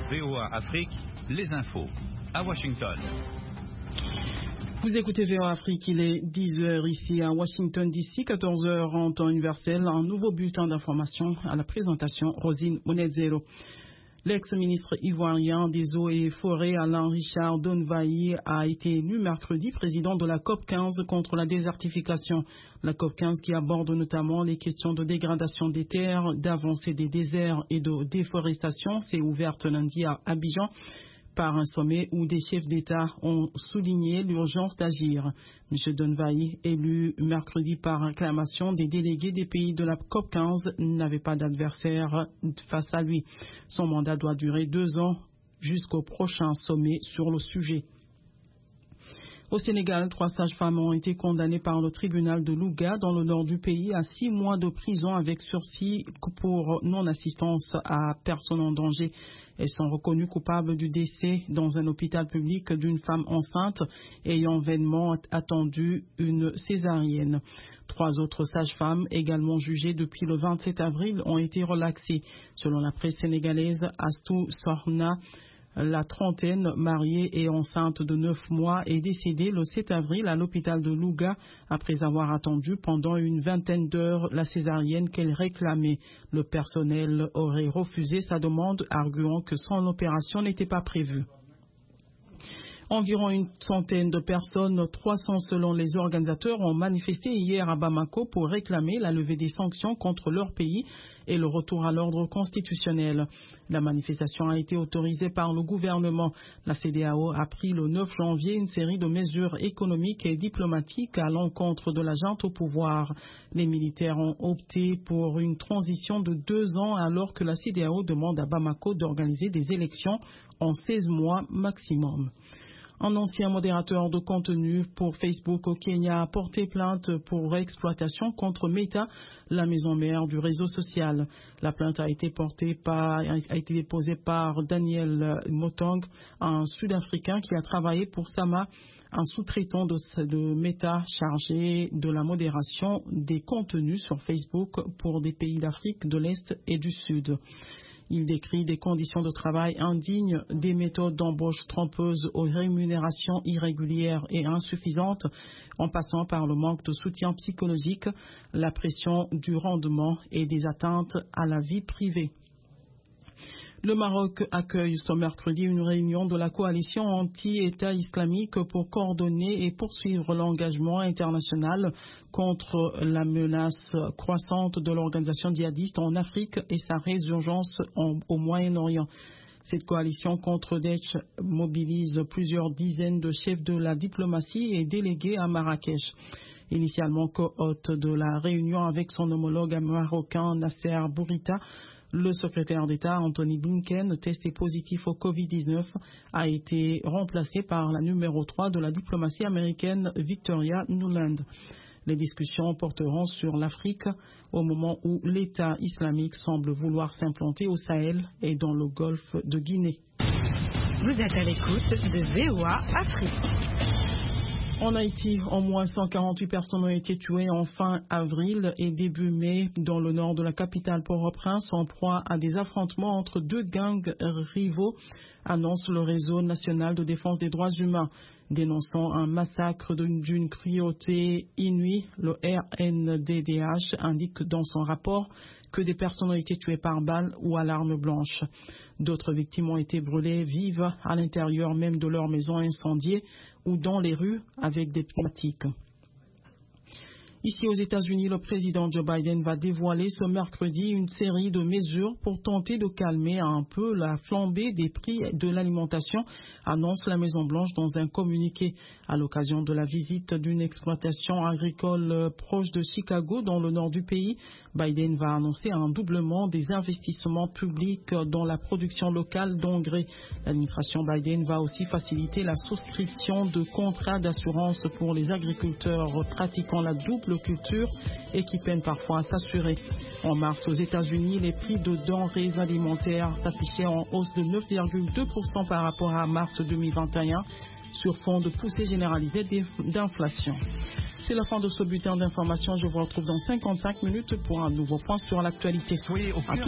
VOA Afrique, les infos. À Washington. Vous écoutez VOA Afrique, il est 10h ici à Washington DC, 14h en temps universel. Un nouveau bulletin d'information à la présentation, Rosine Monedzero. L'ex-ministre ivoirien des Eaux et Forêts, Alain Richard Donvaï, a été élu mercredi président de la COP15 contre la désertification. La COP15 qui aborde notamment les questions de dégradation des terres, d'avancée des déserts et de déforestation, s'est ouverte lundi à Abidjan par un sommet où des chefs d'État ont souligné l'urgence d'agir. M. Donvaï, élu mercredi par acclamation des délégués des pays de la COP15, n'avait pas d'adversaire face à lui. Son mandat doit durer 2 ans jusqu'au prochain sommet sur le sujet. Au Sénégal, 3 sages-femmes ont été condamnées par le tribunal de Louga dans le nord du pays à 6 mois de prison avec sursis pour non-assistance à personne en danger. Elles sont reconnues coupables du décès dans un hôpital public d'une femme enceinte ayant vainement attendu une césarienne. 3 autres sages-femmes, également jugées depuis le 27 avril, ont été relaxées. Selon la presse sénégalaise, Astou Sorna, la trentaine, mariée et enceinte de 9 mois, est décédée le 7 avril à l'hôpital de Louga après avoir attendu pendant une vingtaine d'heures la césarienne qu'elle réclamait. Le personnel aurait refusé sa demande, arguant que son opération n'était pas prévue. Environ une centaine de personnes, 300 selon les organisateurs, ont manifesté hier à Bamako pour réclamer la levée des sanctions contre leur pays et le retour à l'ordre constitutionnel. La manifestation a été autorisée par le gouvernement. La CEDEAO a pris le 9 janvier une série de mesures économiques et diplomatiques à l'encontre de la junte au pouvoir. Les militaires ont opté pour une transition de 2 ans alors que la CEDEAO demande à Bamako d'organiser des élections en 16 mois maximum. Un ancien modérateur de contenu pour Facebook au Kenya a porté plainte pour exploitation contre Meta, la maison mère du réseau social. La plainte a été déposée par Daniel Motong, un Sud-Africain qui a travaillé pour Sama, un sous-traitant de Meta chargé de la modération des contenus sur Facebook pour des pays d'Afrique de l'Est et du Sud. Il décrit des conditions de travail indignes, des méthodes d'embauche trompeuses aux rémunérations irrégulières et insuffisantes, en passant par le manque de soutien psychologique, la pression du rendement et des atteintes à la vie privée. Le Maroc accueille ce mercredi une réunion de la coalition anti-État islamique pour coordonner et poursuivre l'engagement international contre la menace croissante de l'organisation djihadiste en Afrique et sa résurgence au Moyen-Orient. Cette coalition contre Daesh mobilise plusieurs dizaines de chefs de la diplomatie et délégués à Marrakech. Initialement co-hôte de la réunion avec son homologue marocain Nasser Bourita, le secrétaire d'État Anthony Blinken, testé positif au Covid-19, a été remplacé par la numéro 3 de la diplomatie américaine Victoria Nuland. Les discussions porteront sur l'Afrique au moment où l'État islamique semble vouloir s'implanter au Sahel et dans le golfe de Guinée. Vous êtes à l'écoute de VOA Afrique. En Haïti, au moins 148 personnes ont été tuées en fin avril et début mai dans le nord de la capitale Port-au-Prince en proie à des affrontements entre 2 gangs rivaux, annonce le réseau national de défense des droits humains. Dénonçant un massacre d'une cruauté inouïe, le RNDDH indique dans son rapport que des personnes ont été tuées par balle ou à l'arme blanche. D'autres victimes ont été brûlées vives à l'intérieur même de leur maison incendiée ou dans les rues avec des pneumatiques. Ici aux États-Unis, le président Joe Biden va dévoiler ce mercredi une série de mesures pour tenter de calmer un peu la flambée des prix de l'alimentation, annonce la Maison-Blanche dans un communiqué. À l'occasion de la visite d'une exploitation agricole proche de Chicago dans le nord du pays, Biden va annoncer un doublement des investissements publics dans la production locale d'engrais. L'administration Biden va aussi faciliter la souscription de contrats d'assurance pour les agriculteurs pratiquant la double culture et qui peinent parfois à s'assurer. En mars, aux États-Unis, les prix de denrées alimentaires s'affichaient en hausse de 9,2% par rapport à mars 2021. Sur fond de poussée généralisée d'inflation. C'est la fin de ce bulletin d'information. Je vous retrouve dans 55 minutes pour un nouveau point sur l'actualité.